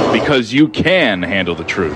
because you can handle the truth.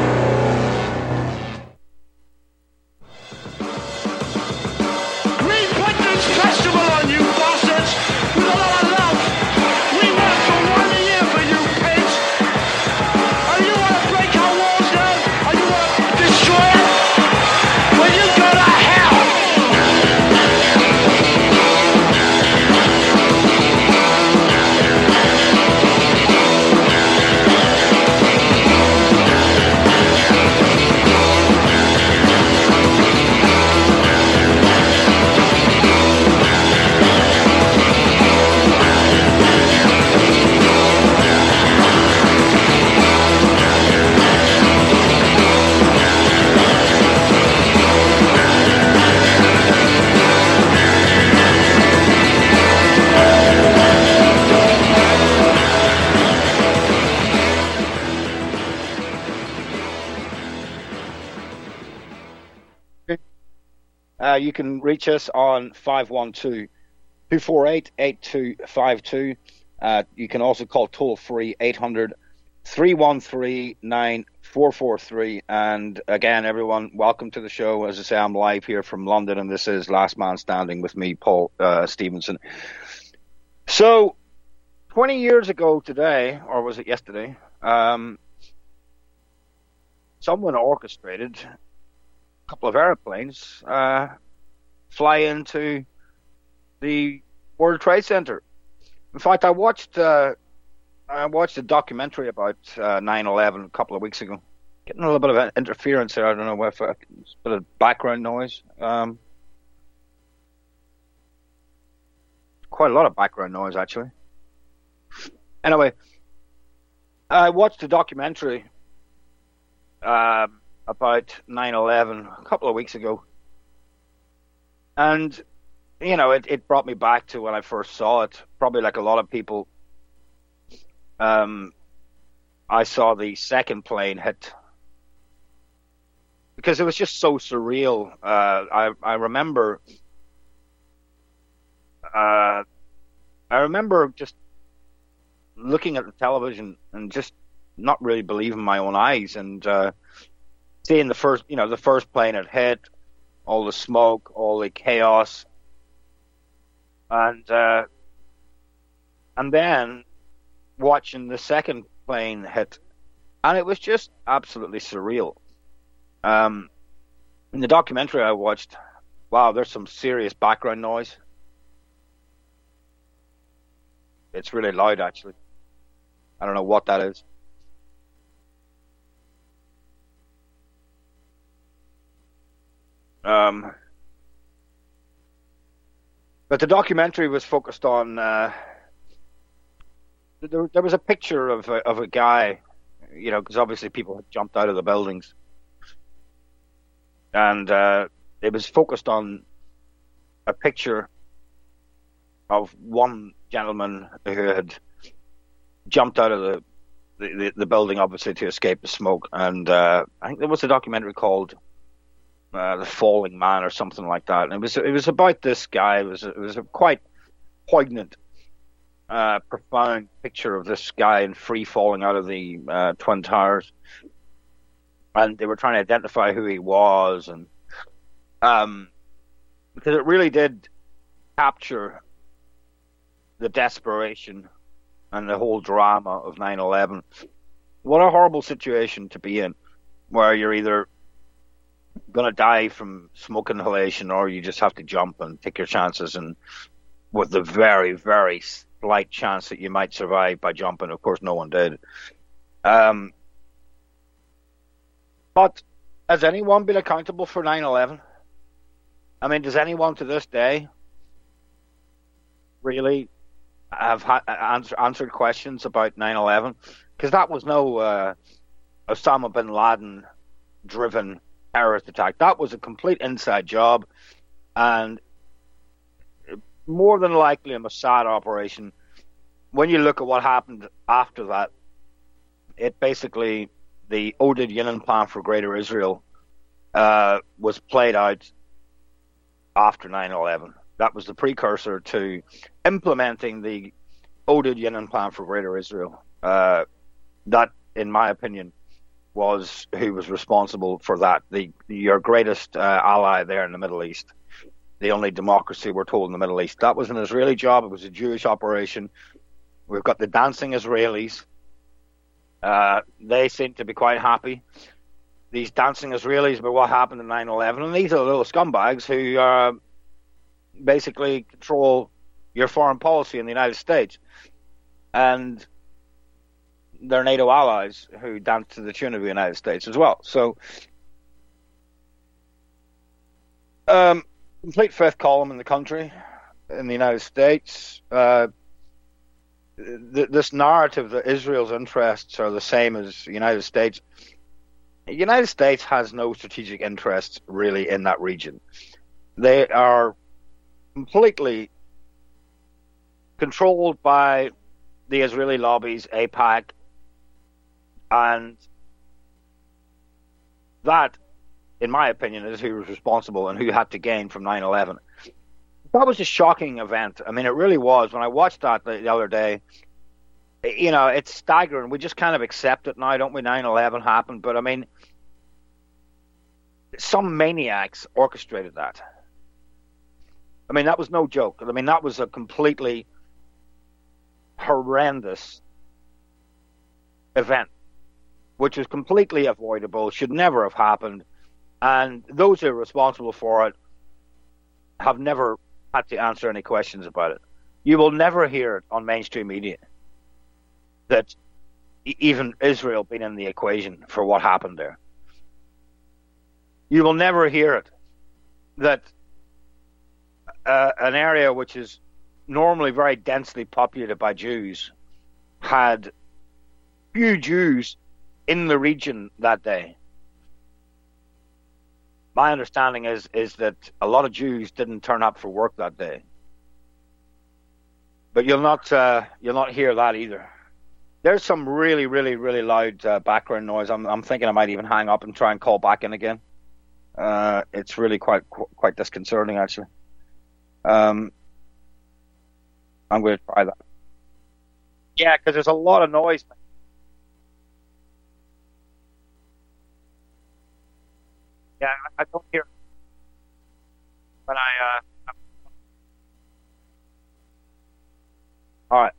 You can reach us on 512-248-8252. You can also call toll-free 800-313-9443. And again, everyone, welcome to the show. As I say, I'm live here from London, and this is Last Man Standing with me, Paul Stevenson. So, 20 years ago today, or was it yesterday, someone orchestrated a couple of airplanes fly into the World Trade Center. In fact, I watched a documentary about 9/11 a couple of weeks ago. Getting a little bit of interference here. I don't know if it's a bit of background noise. Quite a lot of background noise, actually. Anyway, I watched a documentary about 9/11 a couple of weeks ago. And, you know, it brought me back to when I first saw it. Probably like a lot of people, I saw the second plane hit. Because it was just so surreal. I remember just looking at the television and just not really believing my own eyes, and seeing the first plane had hit, all the smoke, all the chaos, and then watching the second plane hit, and it was just absolutely surreal. In the documentary I watched, wow, there's some serious background noise. It's really loud, actually. I don't know what that is. But the documentary was focused on there was a picture of a guy, you know, because obviously people had jumped out of the buildings, and it was focused on a picture of one gentleman who had jumped out of the building, obviously to escape the smoke, and I think there was a documentary called The Falling Man or something like that, and it was about this guy. It was a quite poignant, profound picture of this guy in free falling out of the Twin Towers, and they were trying to identify who he was, and because it really did capture the desperation and the whole drama of 9/11. What a horrible situation to be in, where you're either going to die from smoke inhalation or you just have to jump and take your chances, and with the very, very slight chance that you might survive by jumping. Of course, no one did. But has anyone been accountable for 9/11? I mean, does anyone to this day really have answered questions about 9/11? Because that was no Osama bin Laden driven terrorist attack. That was a complete inside job, and more than likely a Mossad operation. When you look at what happened after that, it basically, the Oded Yinon plan for Greater Israel was played out after 9/11. That was the precursor to implementing the Oded Yinon plan for Greater Israel. That in my opinion, was who was responsible for that. Your greatest ally there in the Middle East, the only democracy we're told in the Middle East. That was an Israeli job. It was a Jewish operation. We've got the dancing Israelis. They seem to be quite happy. These dancing Israelis about what happened in 9/11, and these are the little scumbags who basically control your foreign policy in the United States. And they're NATO allies who dance to the tune of the United States as well. So, complete fifth column in the country, in the United States. This narrative that Israel's interests are the same as the United States. The United States has no strategic interests really in that region. They are completely controlled by the Israeli lobbies, AIPAC, and that, in my opinion, is who was responsible and who had to gain from 9/11. That was a shocking event. I mean, it really was. When I watched that the other day, it's staggering. We just kind of accept it now, don't we? 9/11 happened, but I mean, some maniacs orchestrated that. I mean, that was no joke. I mean, that was a completely horrendous event, which was completely avoidable, should never have happened, and those who are responsible for it have never had to answer any questions about it. You will never hear it on mainstream media that even Israel been in the equation for what happened there. You will never hear it that an area which is normally very densely populated by Jews had few Jews in the region that day. My understanding is that a lot of Jews didn't turn up for work that day. But you'll not hear that either. There's some really, really, really loud background noise. I'm thinking I might even hang up and try and call back in again. It's really quite disconcerting, actually. I'm going to try that. Yeah, because there's a lot of noise. Yeah, I don't hear when all right.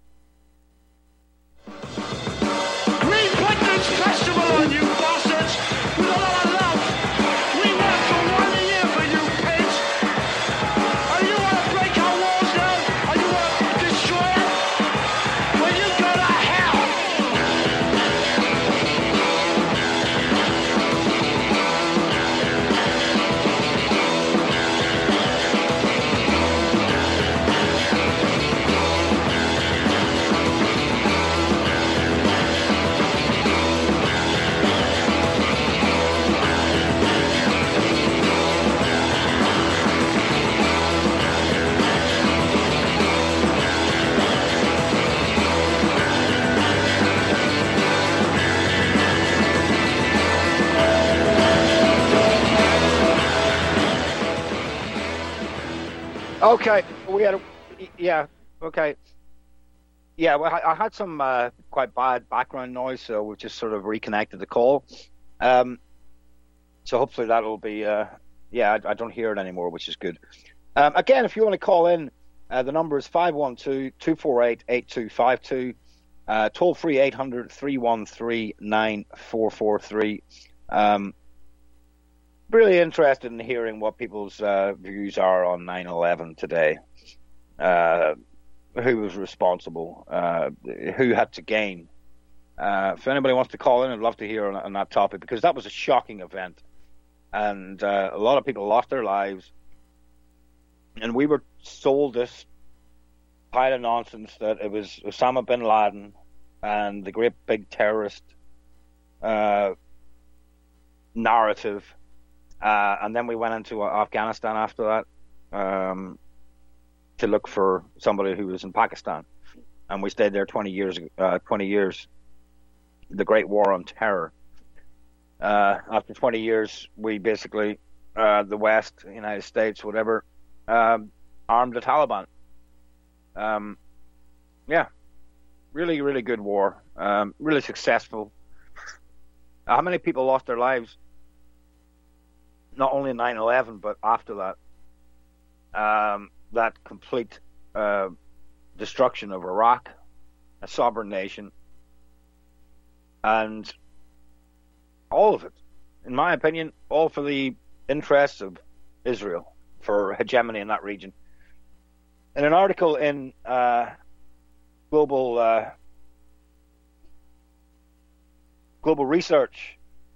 We put this festival on you bastards with a lot of love. We worked for 1 year for you pigs. And you want to break our walls down? And you want to destroy it? Well, you go to hell. Okay, we had okay. Yeah, well, I had some quite bad background noise, so we've just sort of reconnected the call. So hopefully that'll be, I don't hear it anymore, which is good. Again, if you want to call in, the number is 512-248-8252, toll free 800-313-9443. Really interested in hearing what people's views are on 9/11 today. Who was responsible? Who had to gain? If anybody wants to call in, I'd love to hear on that topic, because that was a shocking event, and a lot of people lost their lives. And we were sold this pile of nonsense that it was Osama bin Laden and the great big terrorist narrative. And then we went into Afghanistan after that to look for somebody who was in Pakistan, and we stayed there 20 years. The Great War on Terror. After 20 years, we basically, the West, the United States, whatever, armed the Taliban. Really, really good war. Really successful. How many people lost their lives? Not only in 9/11, but after that. That complete destruction of Iraq, a sovereign nation, and all of it, in my opinion, all for the interests of Israel, for hegemony in that region. In an article in Global Research,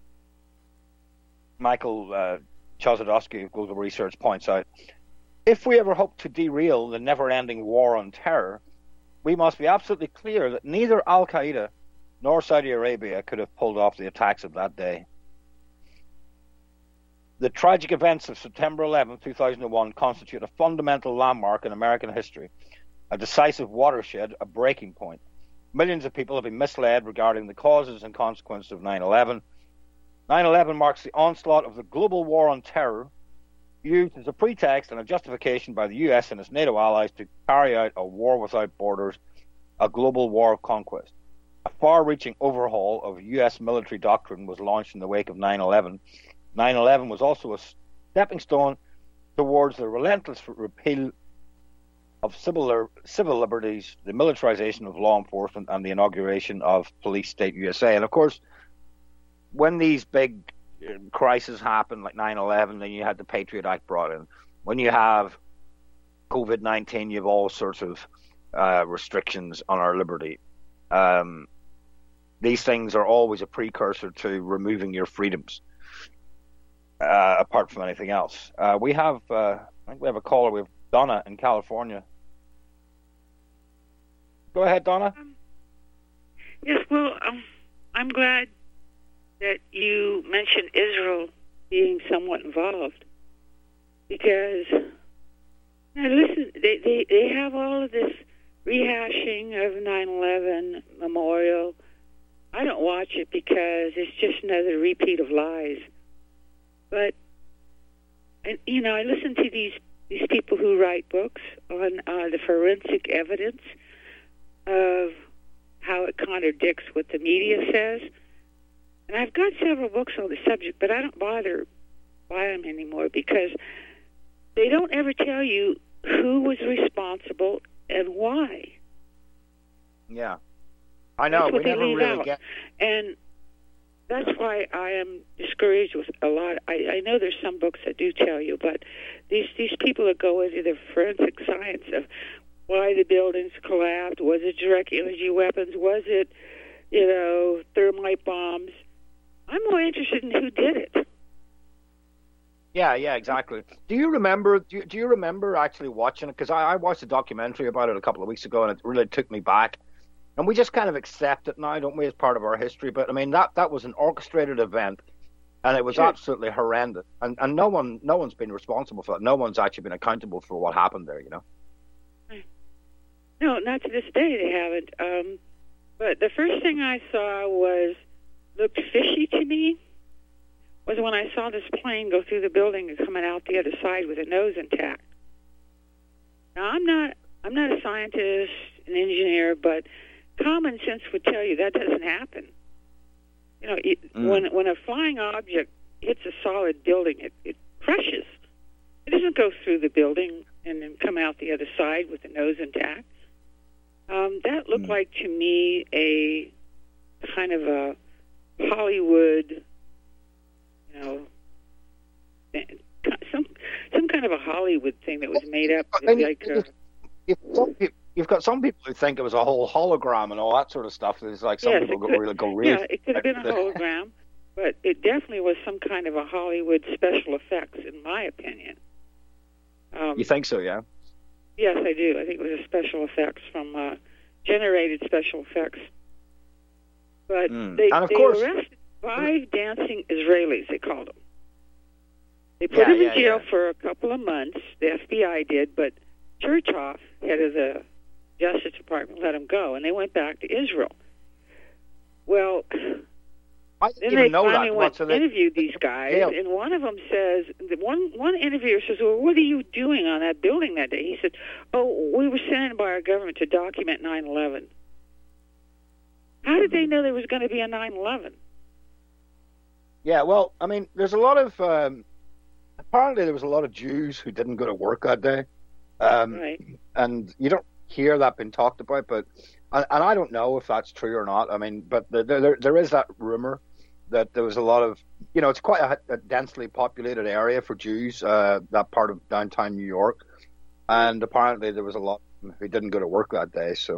Michael Chozadowski of Global Research points out, if we ever hope to derail the never-ending war on terror, we must be absolutely clear that neither Al-Qaeda nor Saudi Arabia could have pulled off the attacks of that day. The tragic events of September 11, 2001 constitute a fundamental landmark in American history, a decisive watershed, a breaking point. Millions of people have been misled regarding the causes and consequences of 9/11. 9/11 marks the onslaught of the global war on terror, used as a pretext and a justification by the US and its NATO allies to carry out a war without borders, a global war of conquest. A far-reaching overhaul of US military doctrine was launched in the wake of 9/11. 9/11 was also a stepping stone towards the relentless repeal of civil liberties, the militarization of law enforcement, and the inauguration of police state USA. And of course, when these big crises happen, like 9/11, then you had the Patriot Act brought in. When you have COVID-19, you have all sorts of restrictions on our liberty. These things are always a precursor to removing your freedoms, apart from anything else. I think we have a caller. We have Donna in California. Go ahead, Donna. Yes, well, I'm glad that you mentioned Israel being somewhat involved, because now listen, they have all of this rehashing of 9/11 memorial. I don't watch it because it's just another repeat of lies. But I listen to these people who write books on the forensic evidence of how it contradicts what the media says. And I've got several books on the subject, but I don't bother buy them anymore because they don't ever tell you who was responsible and why. Yeah, I know. We never really get. And that's why I am discouraged with a lot. I know there's some books that do tell you, but these people that go into the forensic science of why the buildings collapsed, was it direct energy weapons, was it, thermite bombs? I'm more interested in who did it. Yeah, exactly. Do you remember? Do you remember actually watching it? Because I watched a documentary about it a couple of weeks ago, and it really took me back. And we just kind of accept it now, don't we, as part of our history? But I mean, that was an orchestrated event, and it was absolutely horrendous. And no one's been responsible for it. No one's actually been accountable for what happened there. No, not to this day they haven't. But the first thing I saw looked fishy to me was when I saw this plane go through the building and coming out the other side with a nose intact. Now I'm not a scientist, an engineer, but common sense would tell you that doesn't happen. When a flying object hits a solid building, it crushes. It doesn't go through the building and then come out the other side with the nose intact. That looked like to me a kind of a Hollywood, some kind of a Hollywood thing that was made up. You've got some people who think it was a whole hologram and all that sort of stuff. There's like some people go really. Yeah, it could have been a hologram, but it definitely was some kind of a Hollywood special effects, in my opinion. You think so? Yeah. Yes, I do. I think it was a special effects from generated special effects. But they arrested 5 dancing Israelis, they called them. They put them in jail for a couple of months. The FBI did, but Chertoff, head of the Justice Department, let them go, and they went back to Israel. Well, then they finally went to interview these guys, and one of them says, one interviewer says, well, what are you doing on that building that day? He said, we were sent by our government to document 9/11. How did they know there was going to be a 9/11? Yeah, well, I mean, there's a lot of apparently there was a lot of Jews who didn't go to work that day, Right. and you don't hear that being talked about. But and I don't know if that's true or not. I mean, but there is that rumor that there was a lot of, it's quite a densely populated area for Jews, that part of downtown New York, and apparently there was a lot who didn't go to work that day. So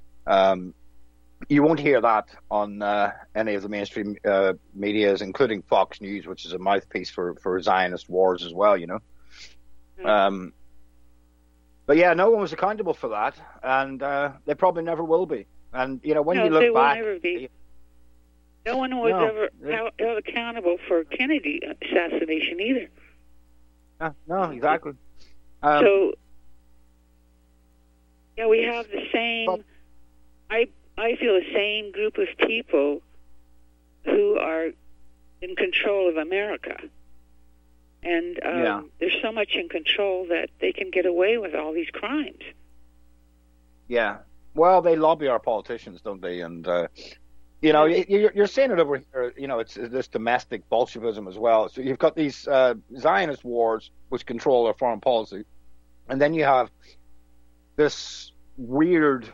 you won't hear that on any of the mainstream medias, including Fox News, which is a mouthpiece for Zionist wars as well, But yeah, no one was accountable for that, and they probably never will be. And, when you look they back... will never be. No one was ever held accountable for Kennedy assassination either. No, exactly. So, yeah, we have the same... I feel the same group of people who are in control of America. And there's so much in control that they can get away with all these crimes. Yeah. Well, they lobby our politicians, don't they? And, you're seeing it over here, it's this domestic Bolshevism as well. So you've got these Zionist wars which control our foreign policy. And then you have this weird,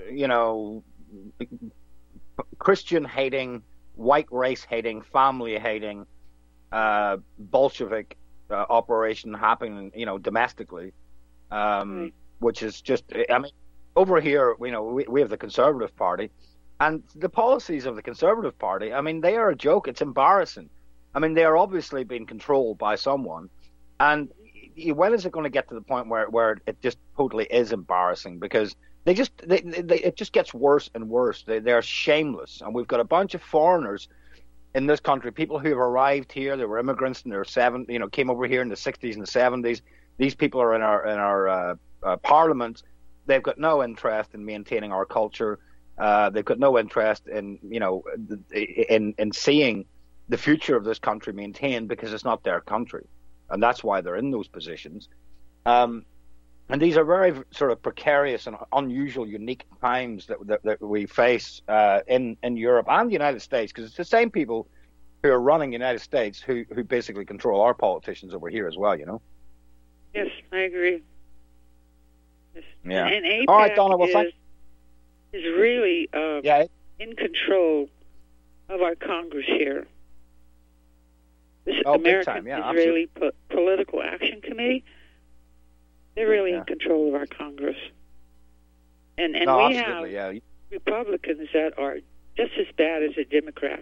Christian-hating, white race-hating, family-hating Bolshevik operation happening, domestically, which is just, I mean, over here, we have the Conservative Party, and the policies of the Conservative Party, I mean, they are a joke. It's embarrassing. I mean, they are obviously being controlled by someone, and when is it going to get to the point where it just totally is embarrassing? Because it just gets worse and worse. They're shameless, and we've got a bunch of foreigners in this country, people who have arrived here. They were immigrants in their came over here in the 60s and the 70s. These people are in our parliament. They've got no interest in maintaining our culture. They've got no interest in in seeing the future of this country maintained, because it's not their country, and that's why they're in those positions. And these are very sort of precarious and unusual, unique times that we face in Europe and the United States, because it's the same people who are running the United States who basically control our politicians over here as well, Yes, I agree. Yes. Yeah. And AIPAC all right, Donna, well, is really in control of our Congress here. This American Israeli Political Action Committee. They're really in control of our Congress. And we have Republicans that are just as bad as a Democrat.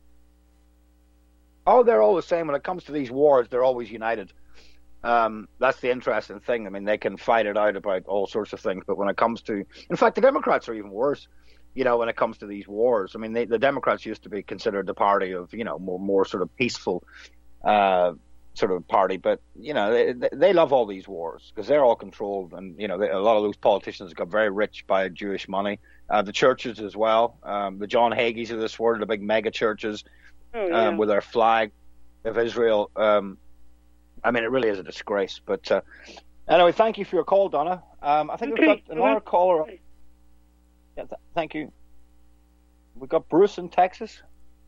Oh, they're all the same. When it comes to these wars, they're always united. That's the interesting thing. I mean, they can fight it out about all sorts of things, but when it comes to... In fact, the Democrats are even worse, when it comes to these wars. I mean, the Democrats used to be considered the party of, more sort of peaceful... sort of party, but they love all these wars because they're all controlled, and a lot of those politicians got very rich by Jewish money. The churches as well, the John Hagees of this world, the big mega churches with their flag of Israel. I mean, it really is a disgrace. But anyway, thank you for your call, Donna. I think we've got another caller. Yeah, thank you. We've got Bruce in Texas.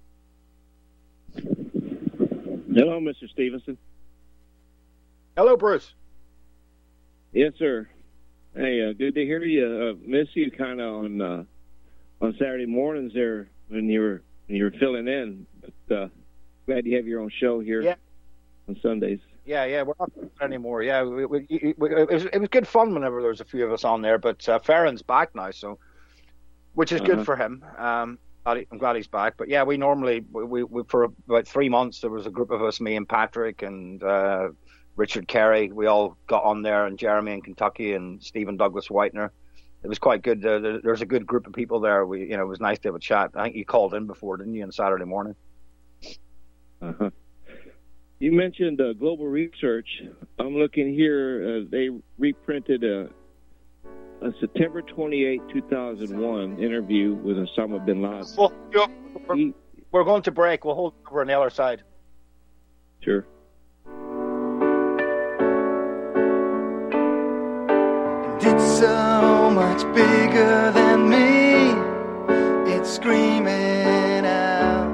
Hello, Mr. Stevenson. Hello, Bruce. Yes, sir. Hey, good to hear you. Miss you kind of on Saturday mornings there when you were filling in. But glad you have your own show here on Sundays. Yeah, we're not doing it anymore. Yeah, it was good fun whenever there was a few of us on there. But Farron's back now, so which is good for him. I'm glad he's back. But yeah, we normally we for about 3 months there was a group of us, me and Patrick and Richard Carey. We all got on there, and Jeremy in Kentucky and Stephen Douglas Whitener. It was quite good. There's a good group of people there. It was nice to have a chat. I think you called in before, didn't you, on Saturday morning? You mentioned global research. I'm looking here. They reprinted a September 28, 2001 interview with Osama bin Laden. Well, we're going to break. We'll hold over on the other side. Sure. And it's so much bigger than me. It's screaming out.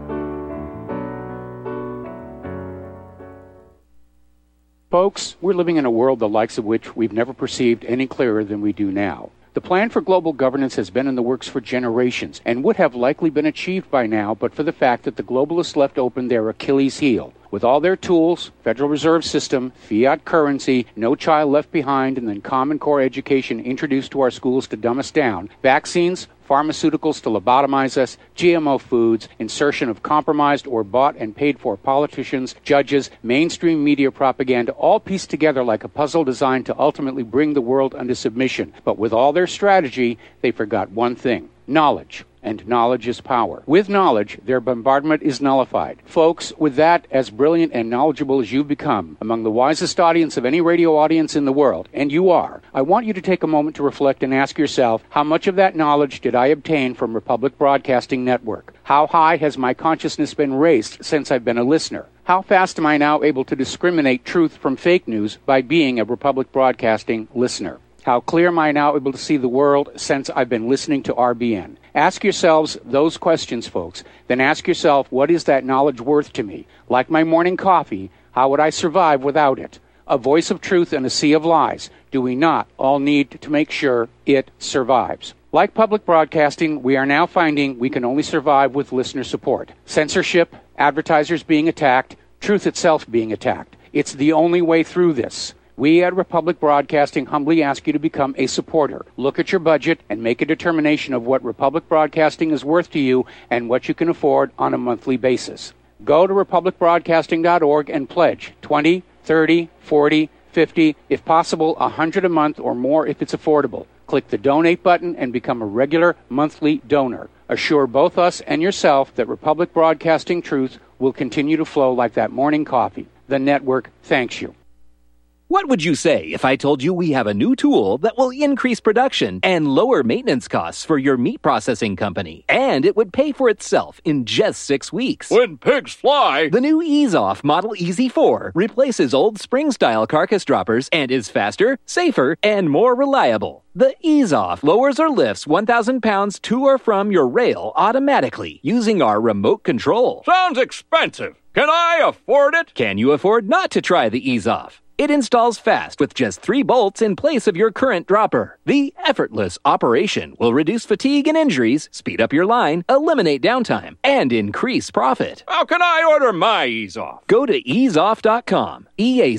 Folks, we're living in a world the likes of which we've never perceived any clearer than we do now. The plan for global governance has been in the works for generations and would have likely been achieved by now but for the fact that the globalists left open their Achilles heel. With all their tools, Federal Reserve System, fiat currency, no child left behind, and then Common Core education introduced to our schools to dumb us down, vaccines, pharmaceuticals to lobotomize us, GMO foods, insertion of compromised or bought and paid for politicians, judges, mainstream media propaganda, all pieced together like a puzzle designed to ultimately bring the world under submission. But with all their strategy, they forgot one thing: knowledge. And knowledge is power. With knowledge, their bombardment is nullified. Folks, with that, as brilliant and knowledgeable as you've become, among the wisest audience of any radio audience in the world, and you are, I want you to take a moment to reflect and ask yourself, how much of that knowledge did I obtain from Republic Broadcasting Network? How high has my consciousness been raised since I've been a listener? How fast am I now able to discriminate truth from fake news by being a Republic Broadcasting listener? How clear am I now able to see the world since I've been listening to RBN? Ask yourselves those questions, folks. Then ask yourself, what is that knowledge worth to me? Like my morning coffee, how would I survive without it? A voice of truth in a sea of lies. Do we not all need to make sure it survives? Like public broadcasting, we are now finding we can only survive with listener support. Censorship, advertisers being attacked, truth itself being attacked. It's the only way through this. We at Republic Broadcasting humbly ask you to become a supporter. Look at your budget and make a determination of what Republic Broadcasting is worth to you and what you can afford on a monthly basis. Go to republicbroadcasting.org and pledge $20, $30, $40, $50, if possible, $100 a month or more if it's affordable. Click the donate button and become a regular monthly donor. Assure both us and yourself that Republic Broadcasting truth will continue to flow like that morning coffee. The network thanks you. What would you say if I told you we have a new tool that will increase production and lower maintenance costs for your meat processing company? And it would pay for itself in just 6 weeks. When pigs fly! The new EaseOff Model Easy 4 replaces old spring-style carcass droppers and is faster, safer, and more reliable. The EaseOff lowers or lifts 1,000 pounds to or from your rail automatically using our remote control. Sounds expensive. Can I afford it? Can you afford not to try the EaseOff? It installs fast with just 3 bolts in place of your current dropper. The effortless operation will reduce fatigue and injuries, speed up your line, eliminate downtime, and increase profit. How can I order my EaseOff? Go to easeoff.com,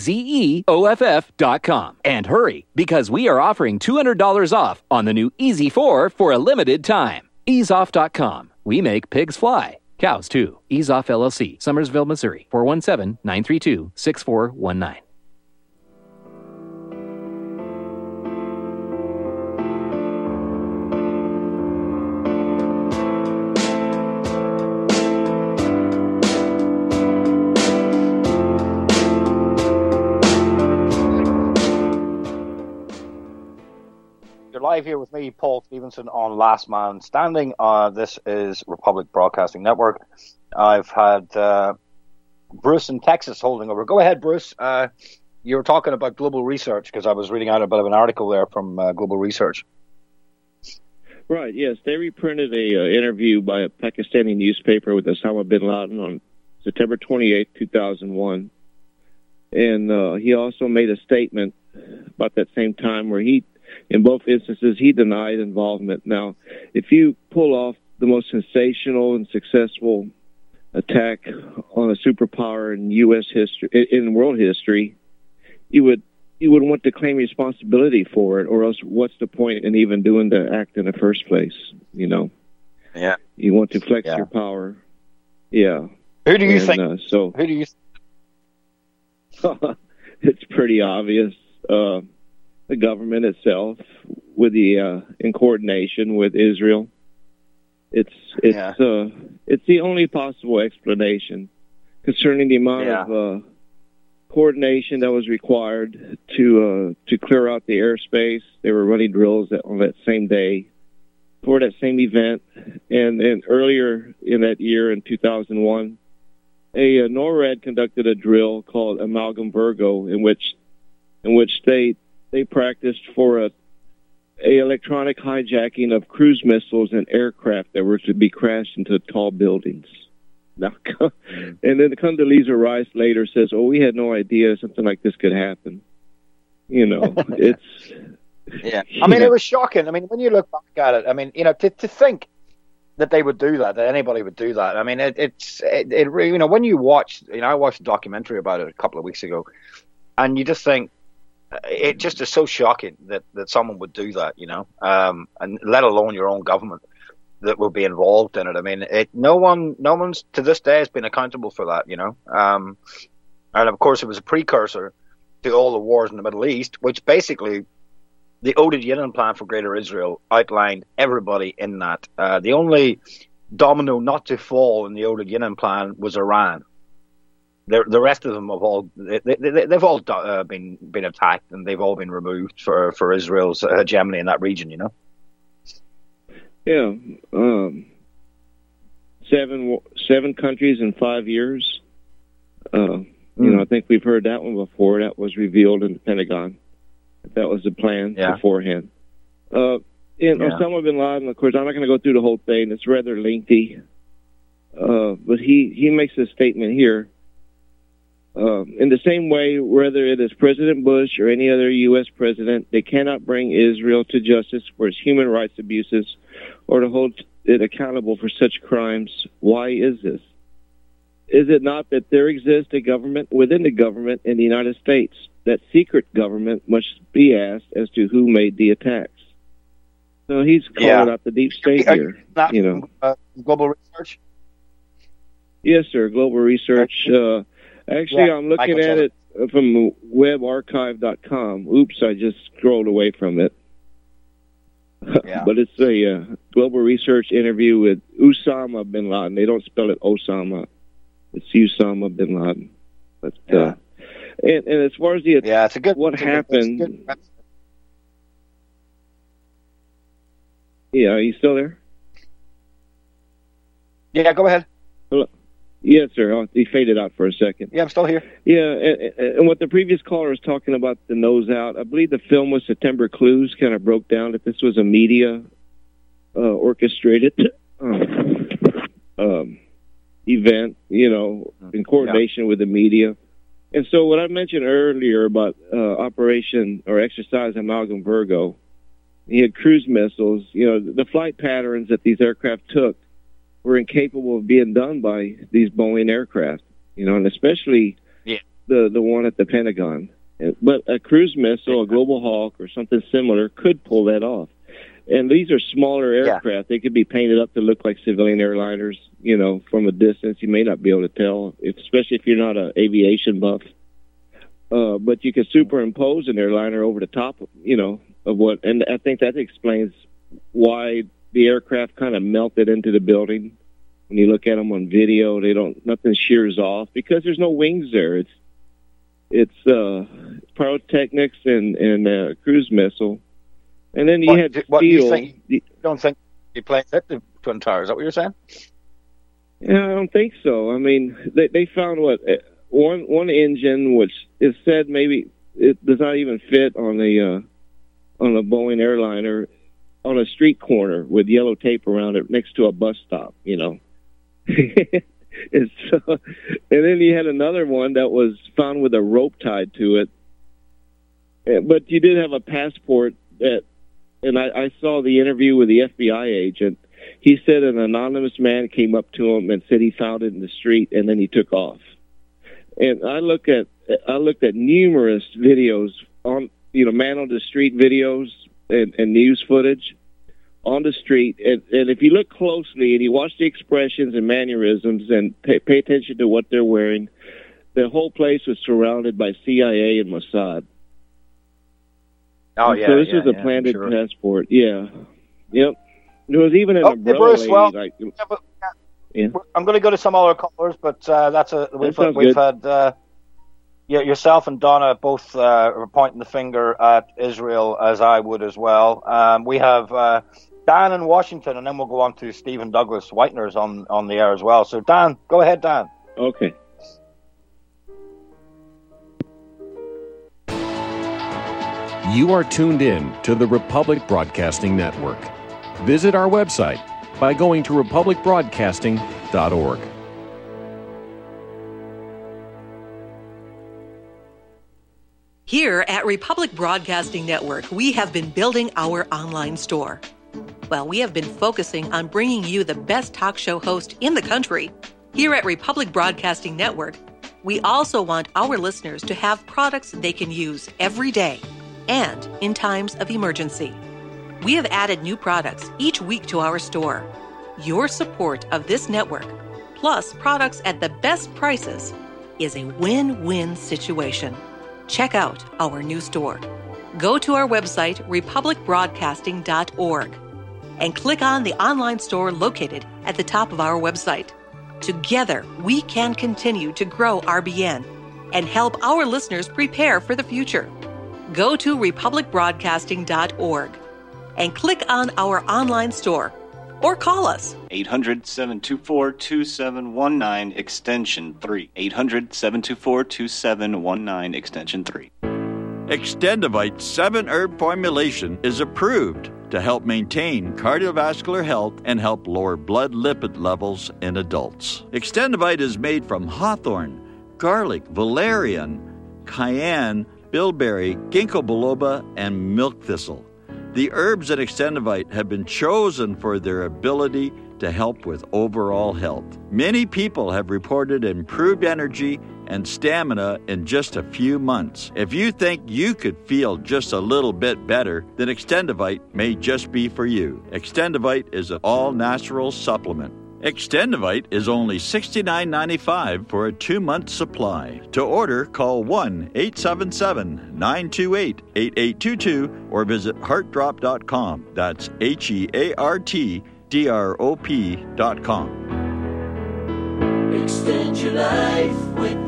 EAZEOFF.com, and hurry, because we are offering $200 off on the new Easy 4 for a limited time. Easeoff.com. We make pigs fly. Cows, too. EaseOff LLC, Summersville, Missouri, 417-932-6419. Live here with me, Paul Stevenson, on Last Man Standing. This is Republic Broadcasting Network. I've had Bruce in Texas holding over. Go ahead, Bruce. You were talking about global research because I was reading out a bit of an article there from Global Research. Right, yes. They reprinted a interview by a Pakistani newspaper with Osama bin Laden on September 28, 2001. And he also made a statement about that same time where in both instances, he denied involvement. Now, if you pull off the most sensational and successful attack on a superpower in U.S. history, in world history, you would want to claim responsibility for it, or else what's the point in even doing the act in the first place? You know? Yeah. You want to flex your power. Yeah. Who do you think? Who do you? It's pretty obvious. The government itself, with the in coordination with Israel, it's the only possible explanation concerning the amount of coordination that was required to clear out the airspace. They were running drills on that same day for that same event, and earlier in that year, in 2001, a NORAD conducted a drill called Amalgam Virgo, in which they practiced for a electronic hijacking of cruise missiles and aircraft that were to be crashed into tall buildings. Now, and then Condoleezza Rice later says, "Oh, we had no idea something like this could happen." You know, it's yeah. I mean, it was shocking. I mean, when you look back at it, I mean, you know, to think that they would do that anybody would do that. I mean, it really, you know, when you watch, you know, I watched a documentary about it a couple of weeks ago, and you just think it just is so shocking that someone would do that, you know, and let alone your own government that will be involved in it. I mean, no one's to this day has been accountable for that, you know, and of course it was a precursor to all the wars in the Middle East, which basically the Oded Yinon Plan for Greater Israel outlined everybody in that. The only domino not to fall in the Oded Yinon Plan was Iran. The rest of them have all they've all been attacked, and they've all been removed for Israel's hegemony in that region. You know. Yeah, 7 countries in 5 years. You know, I think we've heard that one before. That was revealed in the Pentagon. That was the plan beforehand. Osama bin Laden, of course, I'm not going to go through the whole thing. It's rather lengthy. But he makes a statement here. In the same way, whether it is President Bush or any other U.S. president, they cannot bring Israel to justice for its human rights abuses or to hold it accountable for such crimes. Why is this? Is it not that there exists a government within the government in the United States? That secret government must be asked as to who made the attacks. So he's calling out the deep state here. You know, Global Research. Yes, sir. Global Research. Actually, I'm looking at it from webarchive.com. Oops, I just scrolled away from it. Yeah. But it's a Global Research interview with Osama bin Laden. They don't spell it Osama. It's Osama bin Laden. But and as far as the it's a good what happened. Yeah, are you still there? Yeah, go ahead. Hello. Yes, sir. Oh, he faded out for a second. Yeah, I'm still here. Yeah, and what the previous caller was talking about, the nose out, I believe the film was September Clues, kind of broke down that this was a media orchestrated event, you know, in coordination with the media. And so what I mentioned earlier about Operation or Exercise Amalgam Virgo, he had cruise missiles, you know, the flight patterns that these aircraft took were incapable of being done by these Boeing aircraft, you know, and especially the one at the Pentagon. But a cruise missile, a Global Hawk, or something similar could pull that off. And these are smaller aircraft. They could be painted up to look like civilian airliners, you know, from a distance. You may not be able to tell, especially if you're not an aviation buff. But you could superimpose an airliner over the top, you know, of what, and I think that explains why the aircraft kind of melted into the building. When you look at them on video, nothing shears off because there's no wings there. It's pyrotechnics and cruise missile. And then you had steel. You don't think you played at the Twin Towers? Is that what you're saying? Yeah, I don't think so. I mean, they found one engine, which is said maybe it does not even fit on a Boeing airliner, on a street corner with yellow tape around it next to a bus stop. You know, and then you had another one that was found with a rope tied to it. But you did have a passport that. And I saw the interview with the FBI agent. He said an anonymous man came up to him and said he found it in the street, and then he took off. And I looked at numerous videos on, you know, man on the street videos and news footage on the street. And if you look closely and you watch the expressions and mannerisms and pay attention to what they're wearing, the whole place was surrounded by CIA and Mossad. Oh, yeah. So this was a planted passport. Yeah. Yep. There was even an umbrella Bruce, lady. Well, yeah. I'm going to go to some other callers, but we've had yourself and Donna both pointing the finger at Israel, as I would as well. We have Dan in Washington, and then we'll go on to Stephen Douglas Whitener's on the air as well. So, Dan, go ahead, Dan. Okay. You are tuned in to the Republic Broadcasting Network. Visit our website by going to republicbroadcasting.org. Here at Republic Broadcasting Network, we have been building our online store. Well, we have been focusing on bringing you the best talk show host in the country. Here at Republic Broadcasting Network, we also want our listeners to have products they can use every day and in times of emergency. We have added new products each week to our store. Your support of this network, plus products at the best prices, is a win-win situation. Check out our new store. Go to our website, republicbroadcasting.org, and click on the online store located at the top of our website. Together, we can continue to grow RBN and help our listeners prepare for the future. Go to republicbroadcasting.org and click on our online store or call us. 800-724-2719, extension 3. 800-724-2719, extension 3. Extendivite 7-herb formulation is approved to help maintain cardiovascular health and help lower blood lipid levels in adults. Extendivite is made from hawthorn, garlic, valerian, cayenne, bilberry, ginkgo biloba, and milk thistle. The herbs in Extendivite have been chosen for their ability to help with overall health. Many people have reported improved energy and stamina in just a few months. If you think you could feel just a little bit better, then Extendivite may just be for you. Extendivite is an all-natural supplement. Extendivite is only $69.95 for a 2-month supply. To order, call 1-877-928-8822 or visit heartdrop.com. That's HEARTDROP.com. Extend your life with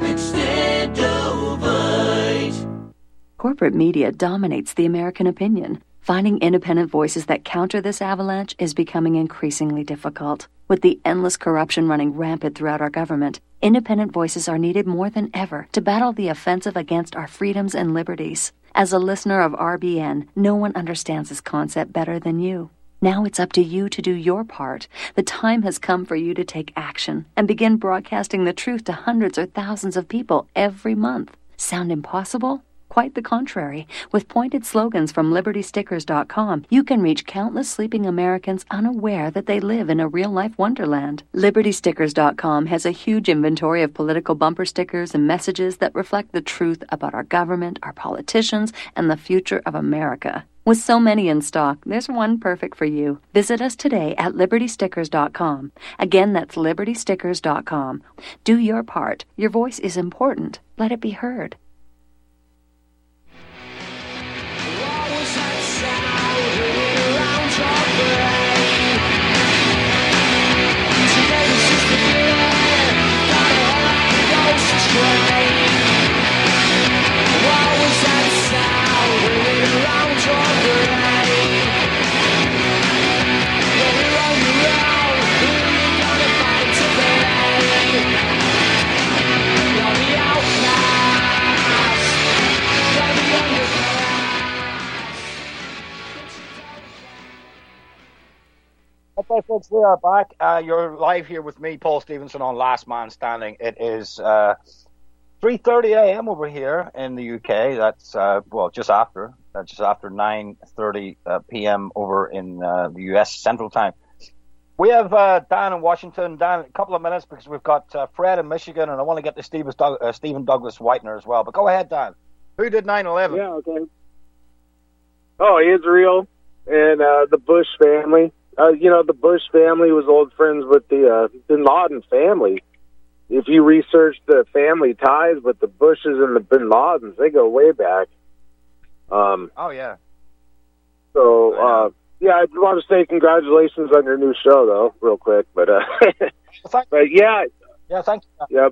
Extendovite. Corporate media dominates the American opinion. Finding independent voices that counter this avalanche is becoming increasingly difficult. With the endless corruption running rampant throughout our government, independent voices are needed more than ever to battle the offensive against our freedoms and liberties. As a listener of RBN, no one understands this concept better than you. Now it's up to you to do your part. The time has come for you to take action and begin broadcasting the truth to hundreds or thousands of people every month. Sound impossible? Quite the contrary. With pointed slogans from LibertyStickers.com, you can reach countless sleeping Americans unaware that they live in a real-life wonderland. LibertyStickers.com has a huge inventory of political bumper stickers and messages that reflect the truth about our government, our politicians, and the future of America. With so many in stock, there's one perfect for you. Visit us today at LibertyStickers.com. Again, that's LibertyStickers.com. Do your part. Your voice is important. Let it be heard. Okay, folks, we are back. You're live here with me, Paul Stevenson, on Last Man Standing. It is 3:30 a.m. over here in the UK. That's just after 9:30 p.m. over in the US Central Time. We have Dan in Washington. Dan, a couple of minutes because we've got Fred in Michigan, and I want to get to Stephen Douglas Whitener as well. But go ahead, Dan. Who did 9/11? Yeah, okay. Oh, Israel and the Bush family. The Bush family was old friends with the Bin Laden family. If you research the family ties with the Bushes and the Bin Ladens, they go way back. Oh, yeah. So, I want to say congratulations on your new show, though, real quick. But, yeah. Yeah, thank you. Yep.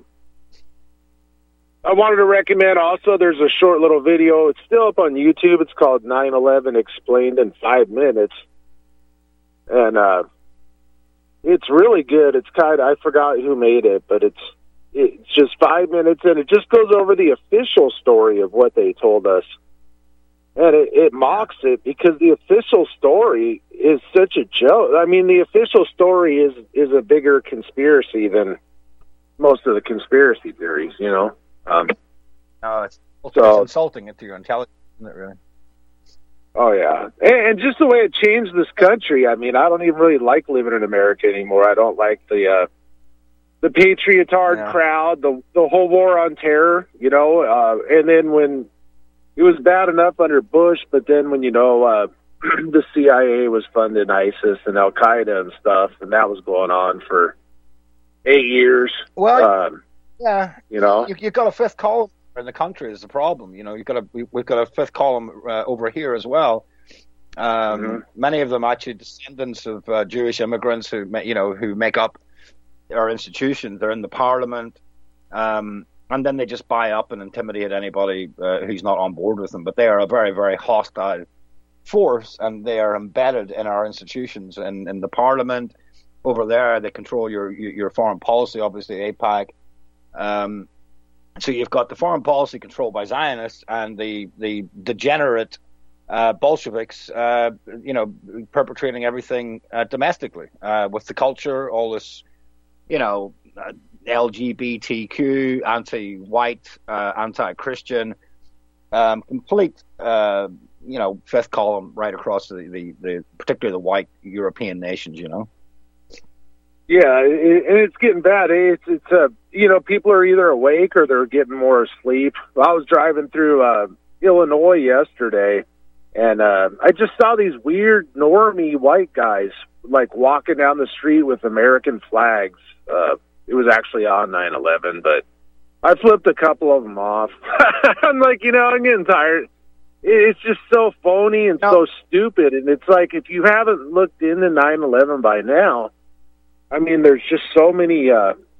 I wanted to recommend also, there's a short little video. It's still up on YouTube. It's called 9/11 Explained in 5 Minutes. And it's really good. It's I forgot who made it, but it's just 5 minutes, and it just goes over the official story of what they told us. And it mocks it because the official story is such a joke. I mean, the official story is a bigger conspiracy than most of the conspiracy theories, you know. No, it's So- insulting it to your intelligence, isn't it, really? Oh, yeah. And just the way it changed this country, I mean, I don't even really like living in America anymore. I don't like the patriotard crowd, the whole war on terror, you know, and then when it was bad enough under Bush, but then when, you know, the CIA was funding ISIS and Al-Qaeda and stuff, and that was going on for 8 years. Well, yeah. You know? You've got a fifth column in the country is the problem. You know, we've got a fifth column over here as well. Many of them actually descendants of Jewish immigrants who make up our institutions. They're in the parliament, and then they just buy up and intimidate anybody who's not on board with them. But they are a very, very hostile force, and they are embedded in our institutions and in the parliament. Over there, they control your foreign policy, obviously, AIPAC. So you've got the foreign policy controlled by Zionists and the degenerate Bolsheviks, perpetrating everything domestically with the culture, all this, LGBTQ, anti-white, anti-Christian, complete, fifth column right across the particularly the white European nations, you know. Yeah, and it's getting bad. It's people are either awake or they're getting more asleep. I was driving through Illinois yesterday, and I just saw these weird normie white guys like walking down the street with American flags. It was actually on 9/11, but I flipped a couple of them off. I'm like, I'm getting tired. It's just so phony and so stupid. And it's like, if you haven't looked into 9/11 by now, I mean, there's just so many.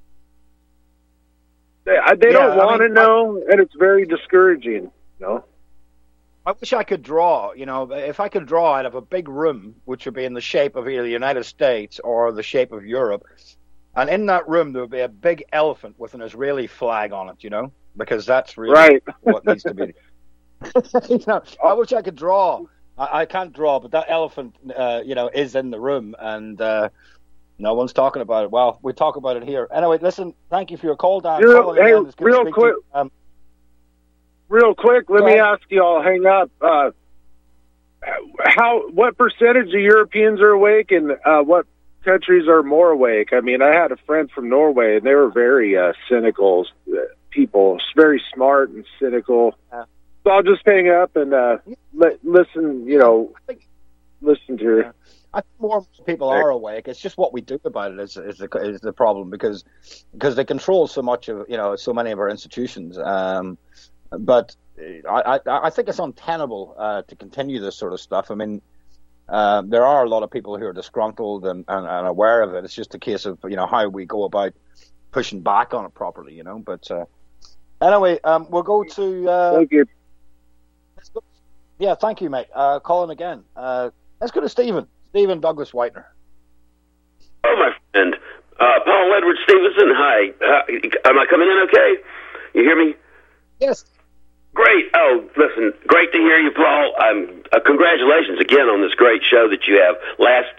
They don't want to know, and it's very discouraging. I wish I could draw. If I could draw out of a big room, which would be in the shape of either the United States or the shape of Europe, and in that room there would be a big elephant with an Israeli flag on it. Because that's really what needs to be. I wish I could draw. I can't draw, but that elephant, is in the room, and no one's talking about it. Well, we talk about it here. Anyway, listen, thank you for your call, Dan. Real quick, let me ask you all, hang up. What percentage of Europeans are awake, and what countries are more awake? I mean, I had a friend from Norway, and they were very cynical people, very smart and cynical. So I'll just hang up and listen, listen to her. I think more people are awake. It's just what we do about it is the problem, because they control so much of so many of our institutions. But I think it's untenable to continue this sort of stuff. I mean, there are a lot of people who are disgruntled and aware of it. It's just a case of how we go about pushing back on it properly. But anyway, we'll go to. Thank you. Yeah, thank you, mate. Calling again. Let's go to Stephen Douglas Whitener. Oh, my friend. Paul Edward Stevenson, hi. Am I coming in okay? You hear me? Yes. Great. Oh, listen, great to hear you, Paul. Congratulations again on this great show that you have. Last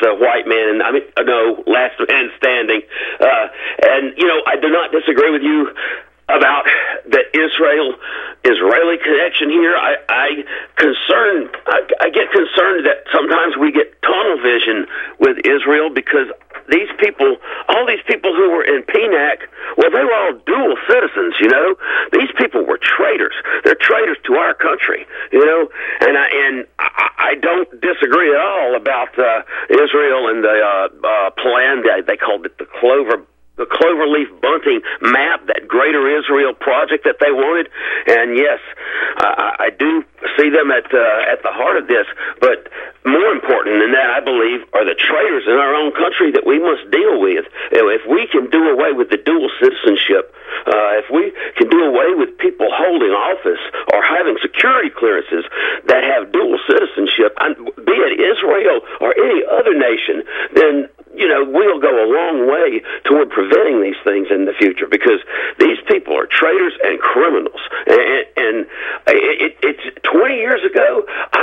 man standing. And, I do not disagree with you about the Israeli connection here. I get concerned that sometimes we get tunnel vision with Israel, because all these people who were in PNAC, well, they were all dual citizens, These people were traitors. They're traitors to our country, And I don't disagree at all about Israel and the plan. They called it the Cloverleaf Bunting map, that Greater Israel project that they wanted. And yes, I do see them at the heart of this. But more important than that, I believe, are the traitors in our own country that we must deal with. If we can do away with the dual citizenship, if we can do away with people holding office or having security clearances that have dual citizenship, be it Israel or any other nation, then we'll go a long way toward preventing these things in the future, because these people are traitors and criminals. And it's 20 years ago,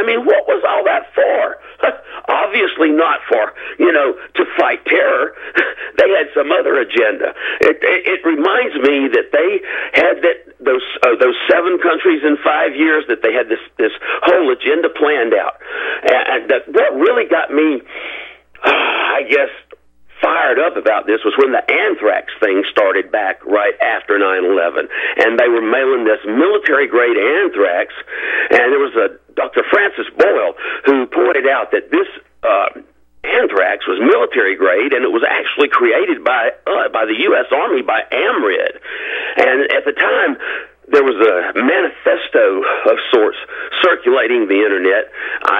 mean, what was all that for? Obviously not for, to fight terror. They had some other agenda. It reminds me that they had those 7 countries in 5 years, that they had this whole agenda planned out. And that really got me, I guess, fired up about this was when the anthrax thing started back right after 9/11, and they were mailing this military-grade anthrax, and there was a Dr. Francis Boyle who pointed out that this anthrax was military-grade, and it was actually created by the U.S. Army, by AMRID, and at the time, there was a manifesto of sorts circulating the internet.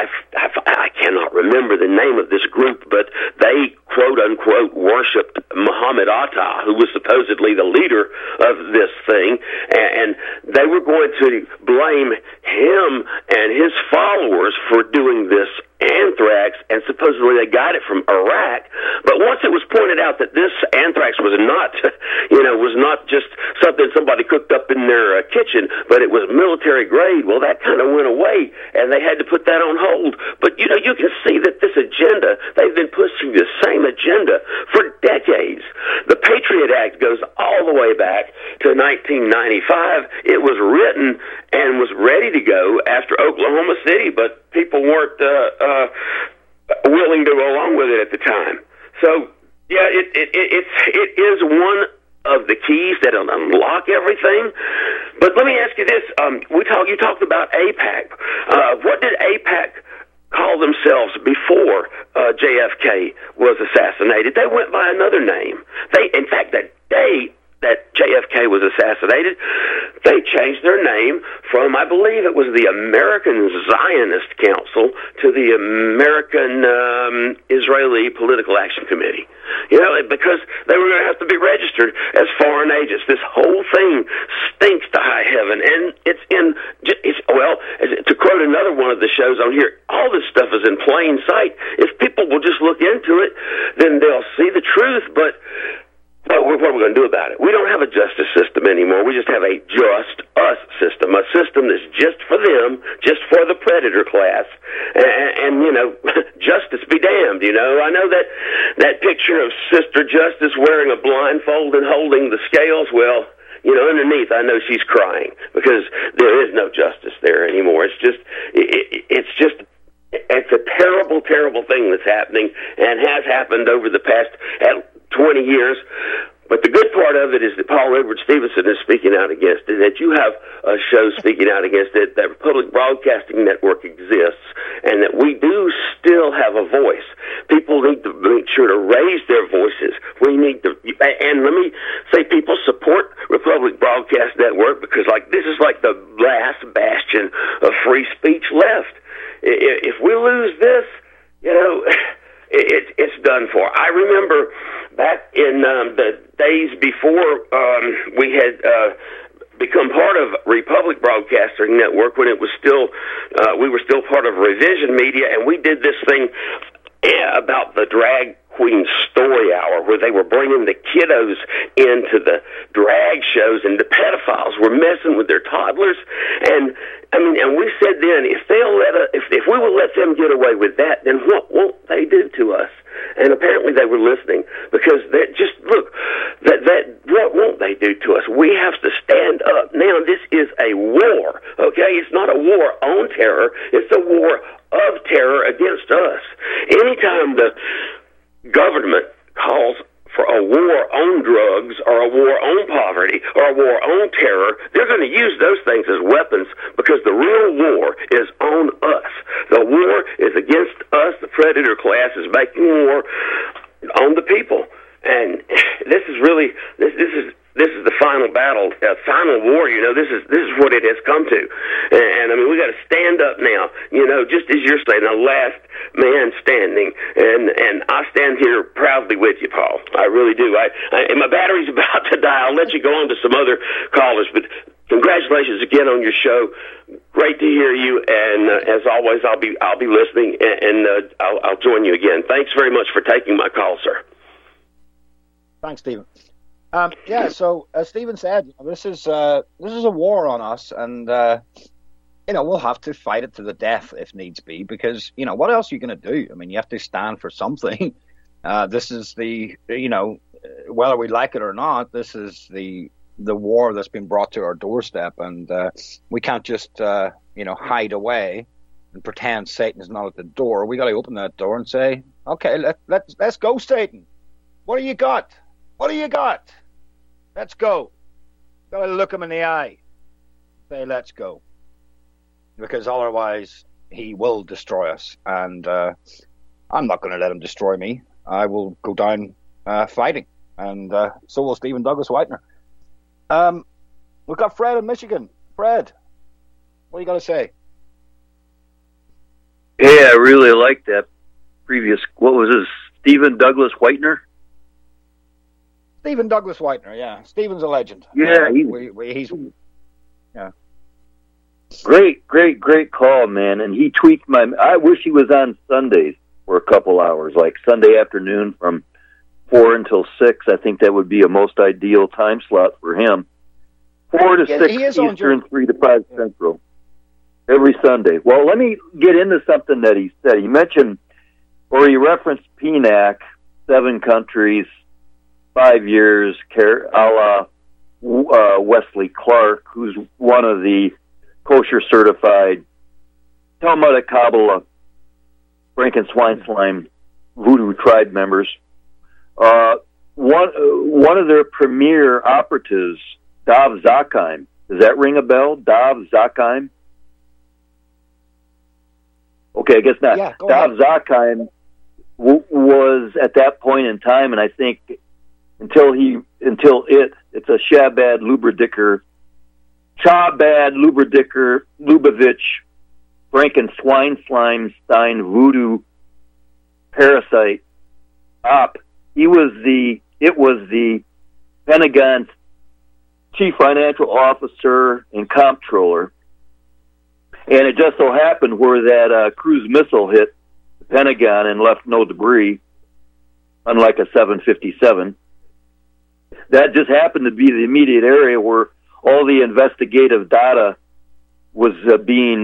I cannot remember the name of this group, but they, quote-unquote, worshipped Muhammad Atta, who was supposedly the leader of this thing, and they were going to blame him and his followers for doing this anthrax, and supposedly they got it from Iraq. But once it was pointed out that this anthrax was not, was not just something somebody cooked up in their kitchen, but it was military grade, well, that kind of went away, and they had to put that on hold. But, you can see that this agenda, they've been pushing the same agenda for decades. The Patriot Act goes all the way back to 1995. It was written and was ready to go after Oklahoma City, but people weren't willing to go along with it at the time. So, yeah, it is one of the keys that will unlock everything. But let me ask you this: you talked about AIPAC. What did AIPAC call themselves before JFK was assassinated? They went by another name. In fact, that day that JFK was assassinated, they changed their name from, I believe it was the American Zionist Council to the American Israeli Political Action Committee. Because they were going to have to be registered as foreign agents. This whole thing stinks to high heaven, and to quote another one of the shows on here, all this stuff is in plain sight. If people will just look into it, then they'll see the truth, but what are we going to do about it? We don't have a justice system anymore. We just have a just us system, a system that's just for them, just for the predator class. And justice be damned, I know that picture of Sister Justice wearing a blindfold and holding the scales, well, underneath, I know she's crying because there is no justice there anymore. It's a terrible, terrible thing that's happening and has happened over the past 20 years. But the good part of it is that Paul Edward Stevenson is speaking out against it, that you have a show speaking out against it, that Republic Broadcasting Network exists, and that we do still have a voice. People need to make sure to raise their voices. We need to, and let me say, people support Republic Broadcast Network because, this is like the last bastion of free speech left. If we lose this, it's done for. I remember back in the days before we had become part of Republic Broadcasting Network, when it was still we were still part of Revision Media, and we did this thing about the drag queen story hour, where they were bringing the kiddos into the drag shows, and the pedophiles were messing with their toddlers. And we said then, if we will let them get away with that, then what won't they do to us? And apparently they were listening, because what won't they do to us? We have to stand up. Now, this is a war, okay? It's not a war on terror. It's a war of terror against us. Anytime the government calls for a war on drugs or a war on poverty or a war on terror, they're going to use those things as weapons, because the real war is on us. The war is against us. The predator class is making war on the people. And this is really, this is the final battle, final war. This is what it has come to. And we got to stand up now. Just as you're saying, the last man standing. And I stand here proudly with you, Paul. I really do. And my battery's about to die. I'll let you go on to some other callers, but congratulations again on your show. Great to hear you. And as always, I'll be listening, and I'll join you again. Thanks very much for taking my call, sir. Thanks, Stephen. So as Stephen said, this is a war on us, and we'll have to fight it to the death if needs be, because, what else are you going to do? I mean, you have to stand for something. This is whether we like it or not, this is the war that's been brought to our doorstep, and we can't just, hide away and pretend Satan's not at the door. We got to open that door and say, okay, let's go, Satan. What do you got? What do you got? Let's go. Got to look him in the eye. Say, let's go. Because otherwise, he will destroy us. And I'm not going to let him destroy me. I will go down fighting. And so will Stephen Douglas Whitener. We've got Fred in Michigan. Fred, what do you got to say? Yeah, I really like that previous, what was his, Stephen Douglas Whitener? Stephen Douglas Whitener, yeah. Stephen's a legend. Yeah, he's yeah. Great call, man. And he tweaked I wish he was on Sundays for a couple hours, like Sunday afternoon from 4 until 6. I think that would be a most ideal time slot for him. 4 to 6 Eastern, 3 to 5 Central. Every Sunday. Well, let me get into something that he said. He mentioned, or he referenced PNAC, 7 countries, 5 years, a la Wesley Clark, who's one of the kosher-certified Talmudic Kabbalah, Franken-Swine-Slime Voodoo tribe members. One of their premier operatives, Dov Zakheim. Does that ring a bell? Dov Zakheim? Okay, I guess not. Yeah, Dov Zakheim was at that point in time, and I think until it's a Chabad Lubavitch, Franken-Swine-Slime-Stein voodoo parasite op. It was the Pentagon's chief financial officer and comptroller. And it just so happened where that cruise missile hit the Pentagon and left no debris, unlike a 757. That just happened to be the immediate area where all the investigative data was being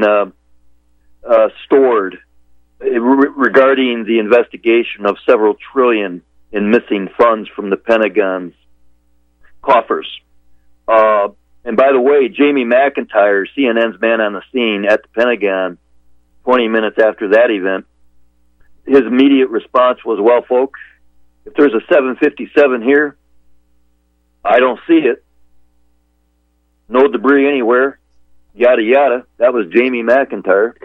stored regarding the investigation of several trillion in missing funds from the Pentagon's coffers. And by the way, Jamie McIntyre, CNN's man on the scene at the Pentagon, 20 minutes after that event, his immediate response was, well, folks, if there's a 757 here, I don't see it. No debris anywhere. Yada, yada. That was Jamie McIntyre.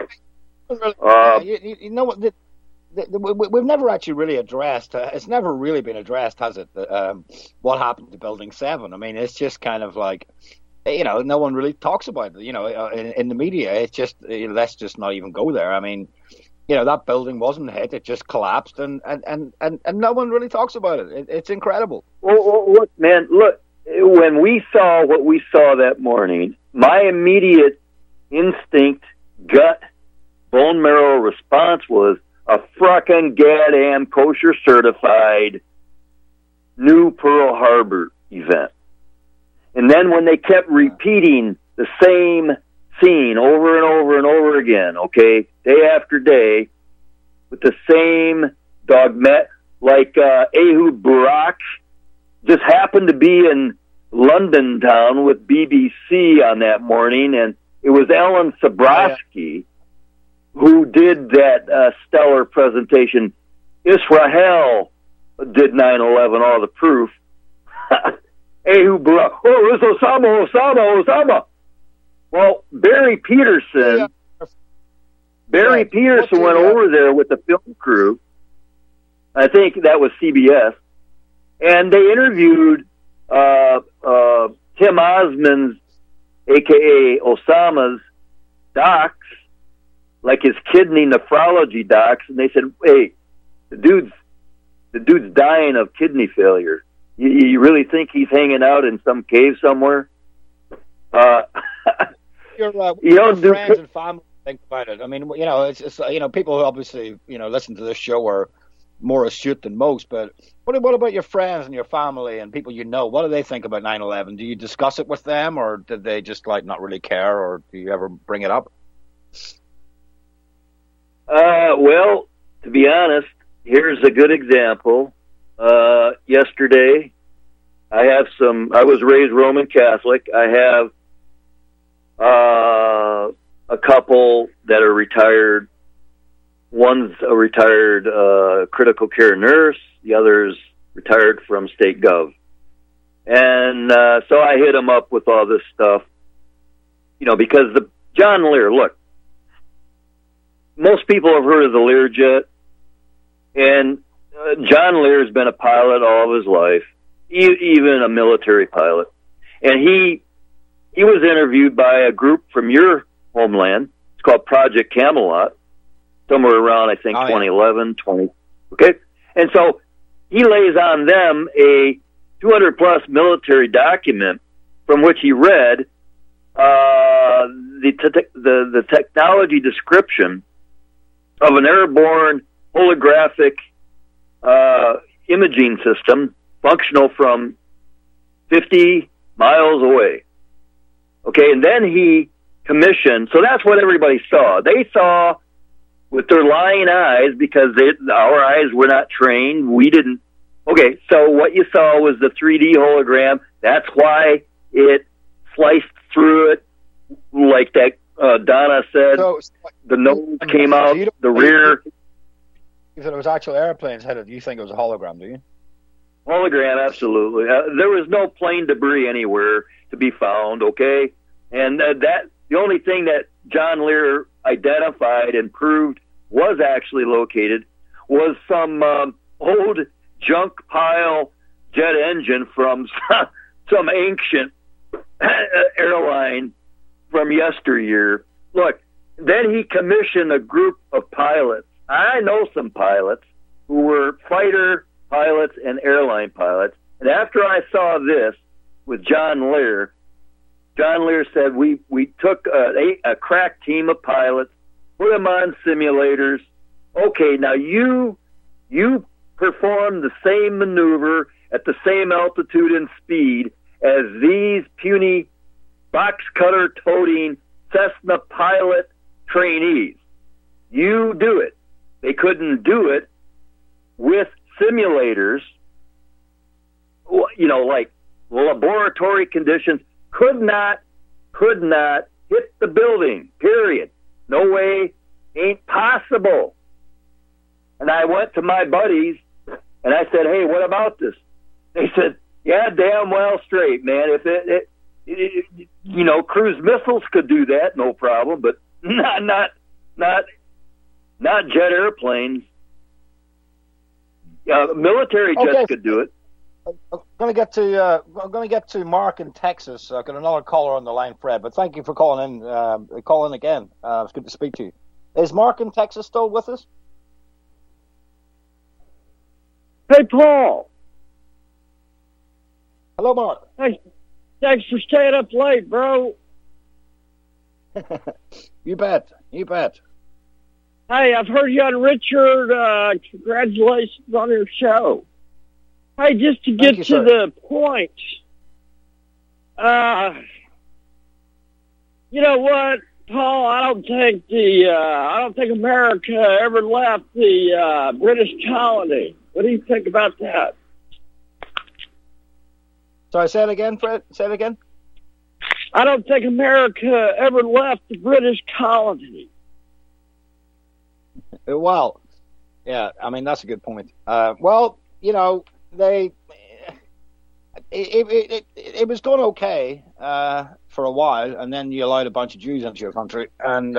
You know what? We've never actually really addressed, it's never really been addressed, has it, what happened to Building 7? I mean, it's just kind of like, no one really talks about it, in the media. It's just, let's just not even go there. I mean, that building wasn't hit, it just collapsed, and no one really talks about it. It's incredible. Well, look, man, when we saw what we saw that morning, my immediate instinct, gut, bone marrow response was a frickin' goddamn kosher certified new Pearl Harbor event. And then when they kept repeating the same scene over and over and over again, okay, day after day, with the same dogma, like Ehud Barak just happened to be in London town with BBC on that morning, and it was Ellen Sabrowski who did that stellar presentation. Israel did 9/11, all the proof. Ehud Barak, it's Osama. Well, Barry Peterson went over there with the film crew. I think that was CBS, and they interviewed Tim Osmond's, a.k.a. Osama's, docs, like his kidney nephrology docs, and they said, hey, the dude's dying of kidney failure. You really think he's hanging out in some cave somewhere? Your friends and family think about it. I mean, it's people who obviously, listen to this show are more astute than most, but what about your friends and your family and people what do they think about 9/11? Do you discuss it with them, or did they just not really care, or do you ever bring it up? Well, to be honest, here's a good example. Yesterday, I was raised Roman Catholic. I have a couple that are retired. One's a retired critical care nurse. The other's retired from state gov. And so I hit him up with all this stuff, because John Lear, look, most people have heard of the Learjet, and John Lear's been a pilot all of his life, even a military pilot. And he was interviewed by a group from your homeland. It's called Project Camelot, somewhere around, I think, 2011, 20. Okay? And so he lays on them a 200-plus military document from which he read the technology description of an airborne holographic imaging system functional from 50 miles away. Okay, and then he commissioned, so that's what everybody saw. They saw with their lying eyes, because our eyes were not trained. We didn't. Okay, so what you saw was the 3D hologram. That's why it sliced through it, like that Donna said. So, the nose came out, the rear. If it was actual airplanes headed, you think it was a hologram, do you? Hologram, absolutely. There was no plane debris anywhere to be found, okay? And the only thing that John Lear identified and proved was actually located was some old junk pile jet engine from some ancient airline from yesteryear. Look, then he commissioned a group of pilots. I know some pilots who were fighter pilots and airline pilots. And after I saw this with John Lear said we took a crack team of pilots, put them on simulators. Okay, now you perform the same maneuver at the same altitude and speed as these puny box cutter toting Cessna pilot trainees. You do it. They couldn't do it with simulators, like laboratory conditions, could not hit the building, period. No way, ain't possible. And I went to my buddies and I said, hey, what about this? They said, yeah, damn well straight, man. If cruise missiles could do that, no problem, but not jet airplanes. Military jets could do it. I'm going to get to Mark in Texas. I've got another caller on the line, Fred. But thank you for calling in. Call in again. It's good to speak to you. Is Mark in Texas still with us? Hey, Paul. Hello, Mark. Hey, thanks for staying up late, bro. You bet. Hey, I've heard you on Richard. Congratulations on your show. Hey, just to get to the point, you know what, Paul? I don't think America ever left the British colony. What do you think about that? Sorry, say it again, Fred. Say it again. I don't think America ever left the British colony. Well, yeah, I mean, that's a good point. It was going okay for a while, and then you allowed a bunch of Jews into your country, and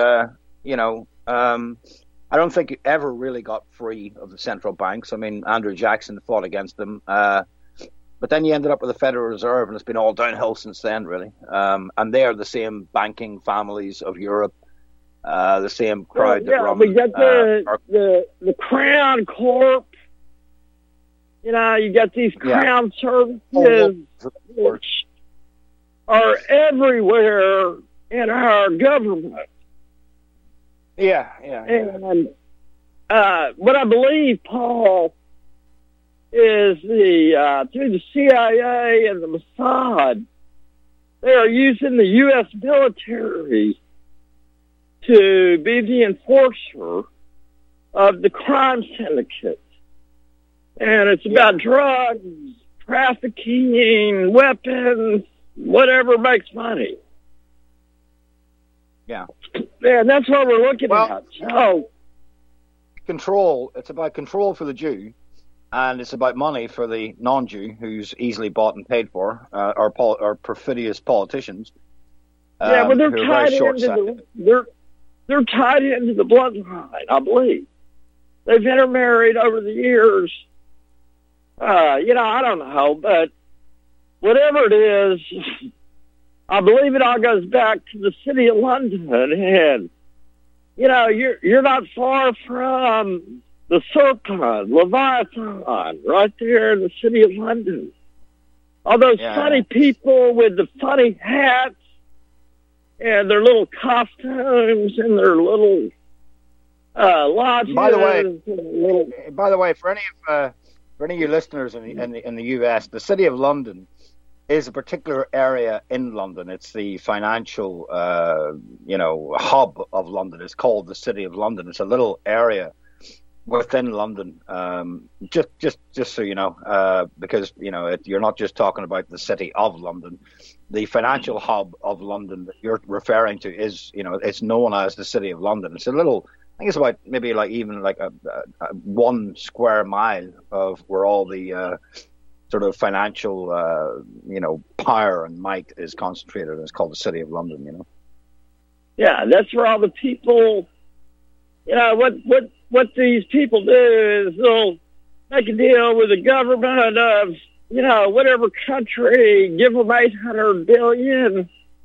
I don't think it ever really got free of the central banks. I mean, Andrew Jackson fought against them, but then you ended up with the Federal Reserve, and it's been all downhill since then, really. And they are the same banking families of Europe, the same crowd that run. We got the Crown Corp. You know, you got these Crown services which are everywhere in our government. Yeah. And what I believe, Paul, is through the CIA and the Mossad, they are using the U.S. military to be the enforcer of the crime syndicates. And it's about drugs, trafficking, weapons, whatever makes money. Yeah. And that's what we're looking at. So, control. It's about control for the Jew, and it's about money for the non-Jew who's easily bought and paid for, or perfidious politicians. Yeah, but they're tied into they're tied into the bloodline, I believe. They've intermarried over the years. I don't know, but whatever it is, I believe it all goes back to the city of London. And, you're not far from the Serpent, Leviathan, right there in the city of London. All those funny people with the funny hats and their little costumes and their little lodges. By the way, for any of your listeners in the US, the city of London is a particular area in London. It's the financial, hub of London. It's called the City of London. It's a little area within London. Just so you know, because you're not just talking about the City of London. The financial hub of London that you're referring to is, it's known as the City of London. It's a little. I think it's about maybe a 1 square mile of where all the sort of financial, power and might is concentrated. It's called the City of London, Yeah, that's where all the people, what these people do is they'll make a deal with the government of, whatever country, give them $800 billion.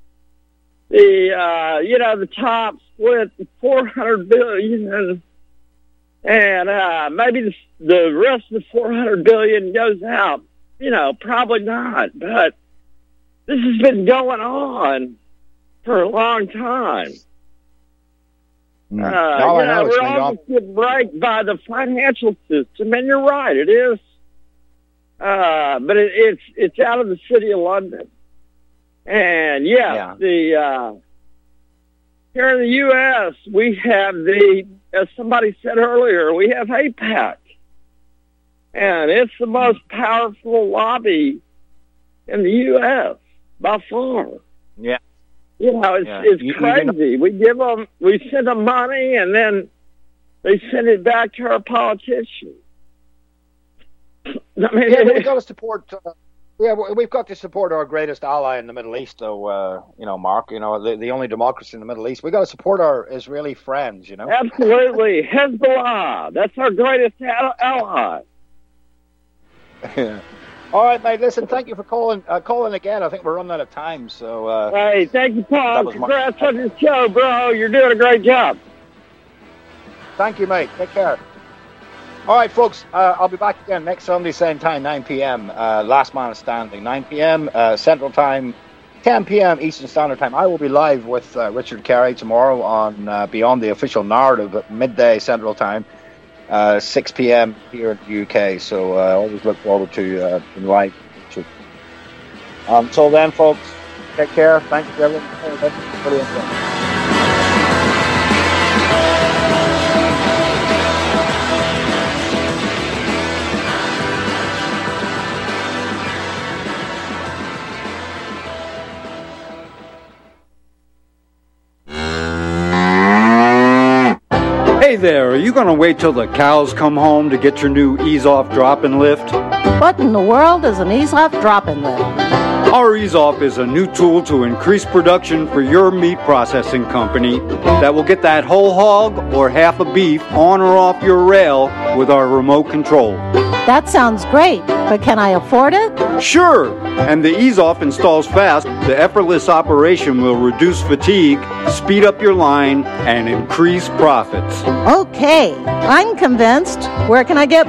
The top split $400 billion, and maybe the rest of the $400 billion goes out. Probably not, but this has been going on for a long time. We're almost getting right by the financial system, and you're right, it is. But it's out of the city of London. And here in the U.S., we have as somebody said earlier, we have AIPAC. And it's the most powerful lobby in the U.S. by far. Yeah. It's crazy. We send them money, and then they send it back to our politicians. We've got to support. We've got to support our greatest ally in the Middle East, though. Mark. The only democracy in the Middle East. We've got to support our Israeli friends. Absolutely, Hezbollah. That's our greatest ally. Yeah. All right, mate. Listen, thank you for calling again. I think we're running out of time. So. Hey, thank you, Paul. Congrats on your show, bro. You're doing a great job. Thank you, mate. Take care. All right, folks. I'll be back again next Sunday, same time, 9 p.m. Last Man Standing, 9 p.m. Central Time, 10 p.m. Eastern Standard Time. I will be live with Richard Carey tomorrow on Beyond the Official Narrative at midday Central Time. 6 p.m. here in the UK, so I always look forward to being live. Until then, folks, take care. Thank you for everything. Brilliant. Hey there, are you going to wait till the cows come home to get your new ease-off drop-and lift? What in the world is an ease-off drop-and lift? Our ease-off is a new tool to increase production for your meat processing company that will get that whole hog or half a beef on or off your rail with our remote control. That sounds great, but can I afford it? Sure, and the ease-off installs fast. The effortless operation will reduce fatigue, speed up your line, and increase profits. Okay, I'm convinced. Where can I get